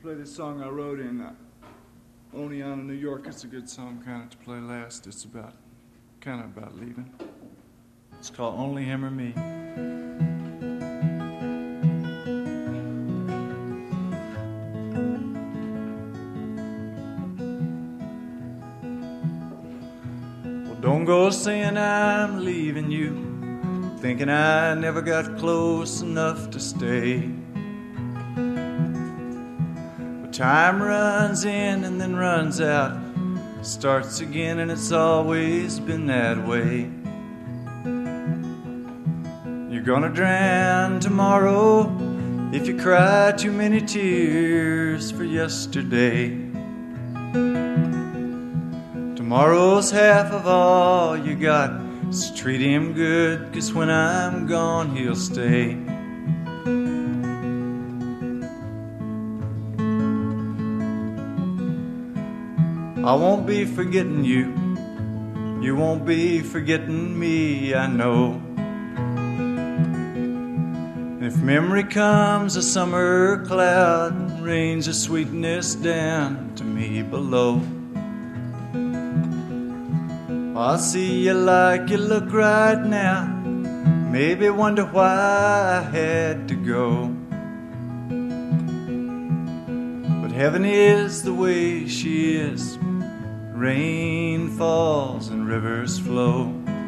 play this song I wrote in Only on New York. It's a good song kind of to play last. It's about leaving. It's called Only Him or Me. Well, don't go saying I'm leaving you, thinking I never got close enough to stay. Time runs in and then runs out, starts again, and it's always been that way. You're gonna drown tomorrow if you cry too many tears for yesterday. Tomorrow's half of all you got, so treat him good, 'cause when I'm gone he'll stay. I won't be forgetting you, you won't be forgetting me, I know. If memory comes a summer cloud and rains of sweetness down to me below, I'll see you like you look right now, maybe wonder why I had to go. But heaven is the way she is, rain falls and rivers flow.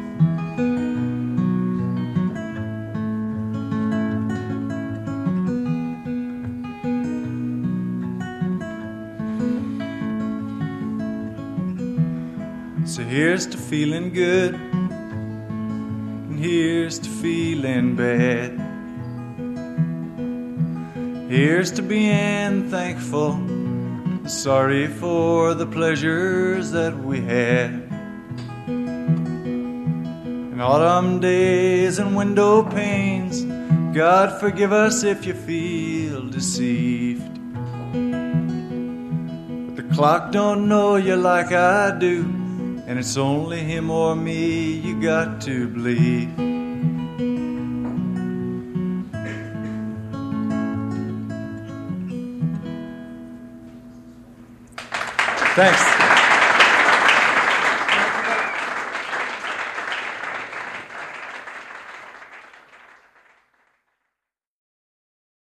So here's to feeling good, and here's to feeling bad. Here's to being thankful, sorry for the pleasures that we had. In autumn days and window panes, God forgive us if you feel deceived. But the clock don't know you like I do, and it's only him or me you got to believe. Thanks.